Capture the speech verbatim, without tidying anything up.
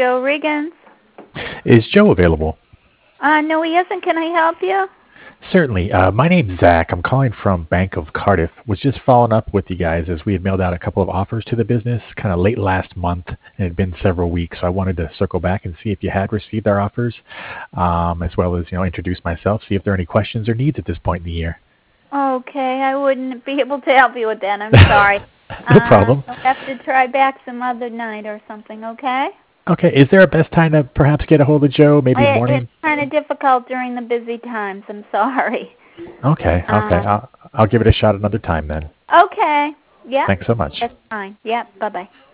Joe Riggins. Is Joe available? Uh, no, he isn't. Can I help you? Certainly. Uh, my name's Zach. I'm calling from Bank of Cardiff. Was just following up with you guys as we had mailed out a couple of offers to the business kind of late last month, and it had been several weeks. So I wanted to circle back and see if you had received our offers, um, as well as you know introduce myself, see if there are any questions or needs at this point in the year. Okay, I wouldn't be able to help you with that. I'm sorry. No Uh, problem. I'll have to try back some other night or something, okay? Okay. Is there a best time to perhaps get a hold of Joe? Maybe It, it's morning? kind of difficult during the busy times. I'm sorry. Okay. Okay. Um, I'll, I'll give it a shot another time then. okay. Yep, Thanks so much. that's fine. Yep, bye-bye.